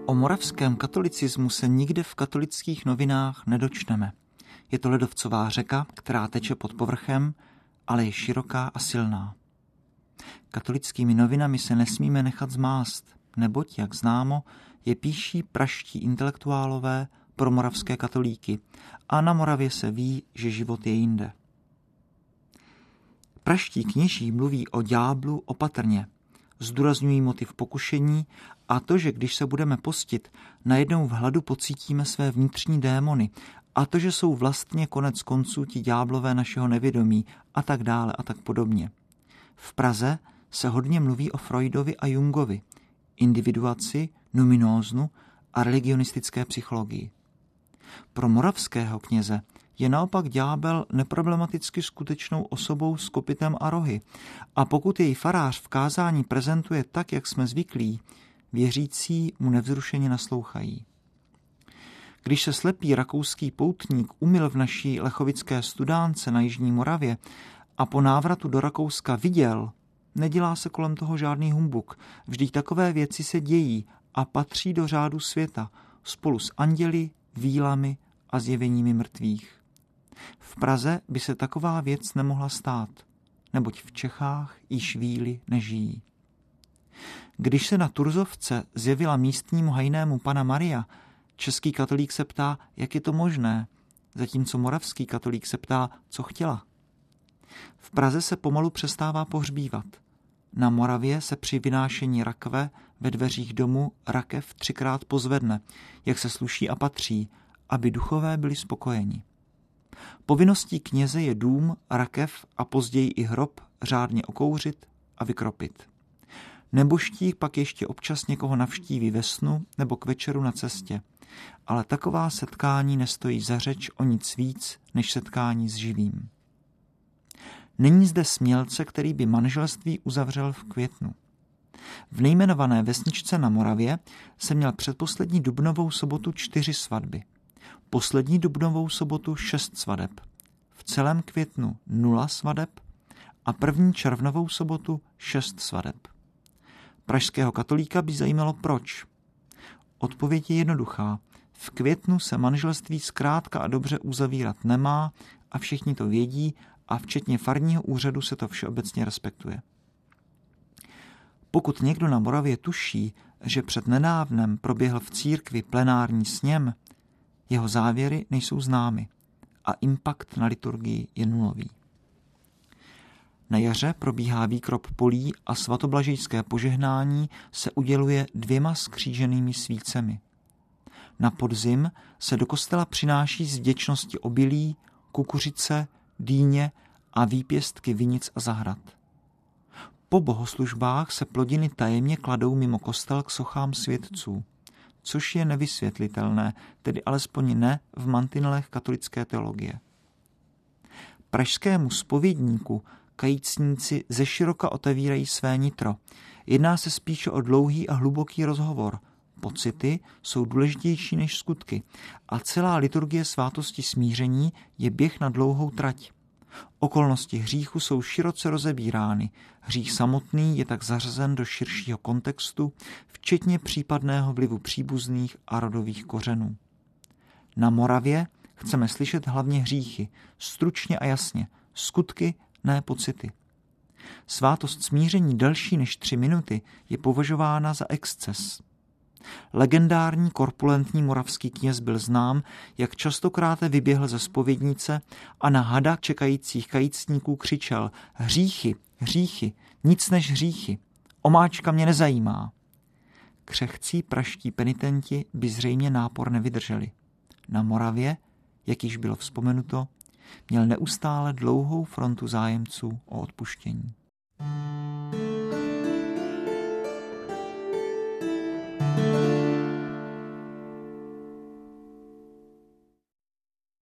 O moravském katolicismu se nikde v katolických novinách nedočteme. Je to ledovcová řeka, která teče pod povrchem, ale je široká a silná. Katolickými novinami se nesmíme nechat zmást, neboť, jak známo, je píší praští intelektuálové pro moravské katolíky a na Moravě se ví, že život je jinde. Praští kněží mluví o ďáblu opatrně, zdůrazňují motiv pokušení a to, že když se budeme postit, najednou v hladu pocítíme své vnitřní démony a to, že jsou vlastně konec konců ti ďáblové našeho nevědomí a tak dále a tak podobně. V Praze se hodně mluví o Freudovi a Jungovi, individuaci, numinóznu a religionistické psychologii. Pro moravského kněze je naopak ďábel neproblematicky skutečnou osobou s kopitem a rohy a pokud jej farář v kázání prezentuje tak, jak jsme zvyklí, věřící mu nevzrušeně naslouchají. Když se slepý rakouský poutník umyl v naší lechovické studánce na jižní Moravě a po návratu do Rakouska viděl, nedělá se kolem toho žádný humbuk, vždyť takové věci se dějí a patří do řádu světa spolu s anděli, vílami a zjeveními mrtvých. V Praze by se taková věc nemohla stát, neboť v Čechách již víly nežijí. Když se na Turzovce zjevila místnímu hajnému Panna Maria, český katolík se ptá, jak je to možné, zatímco moravský katolík se ptá, co chtěla. V Praze se pomalu přestává pohřbívat. Na Moravě se při vynášení rakve ve dveřích domu rakev 3krát pozvedne, jak se sluší a patří, aby duchové byli spokojeni. Povinností kněze je dům, rakev a později i hrob řádně okouřit a vykropit. Nebožtík pak ještě občas někoho navštíví ve snu nebo k večeru na cestě, ale taková setkání nestojí za řeč o nic víc než setkání s živým. Není zde smělce, který by manželství uzavřel v květnu. V nejmenované vesničce na Moravě se měl předposlední dubnovou sobotu 4 svatby. Poslední dubnovou sobotu 6 svadeb. V celém květnu 0 svadeb a první červnovou sobotu 6 svadeb. Pražského katolíka by zajímalo proč. Odpověď je jednoduchá. V květnu se manželství zkrátka a dobře uzavírat nemá a všichni to vědí a včetně farního úřadu se to všeobecně respektuje. Pokud někdo na Moravě tuší, že před nedávnem proběhl v církvi plenární sněm, jeho závěry nejsou známy a impact na liturgii je nulový. Na jaře probíhá výkrop polí a svatoblažejské požehnání se uděluje 2 skříženými svícemi. Na podzim se do kostela přináší z vděčnosti obilí, kukuřice, dýně a výpěstky vinic a zahrad. Po bohoslužbách se plodiny tajemně kladou mimo kostel k sochám světců, což je nevysvětlitelné, tedy alespoň ne v mantinelech katolické teologie. Pražskému zpovědníku kajícníci zeširoka otevírají své nitro. Jedná se spíše o dlouhý a hluboký rozhovor. Pocity jsou důležitější než skutky a celá liturgie svátosti smíření je běh na dlouhou trať. Okolnosti hříchu jsou široce rozebírány. Hřích samotný je tak zařazen do širšího kontextu, včetně případného vlivu příbuzných a rodových kořenů. Na Moravě chceme slyšet hlavně hříchy, stručně a jasně, skutky, ne pocity. Svátost smíření delší než 3 minuty je považována za exces. Legendární korpulentní moravský kněz byl znám, jak častokrát vyběhl ze zpovědnice a na hada čekajících kajícníků křičel: hříchy, hříchy, nic než hříchy, omáčka mě nezajímá. Křehcí praští penitenti by zřejmě nápor nevydrželi. Na Moravě, jak již bylo vzpomenuto, měl neustále dlouhou frontu zájemců o odpuštění.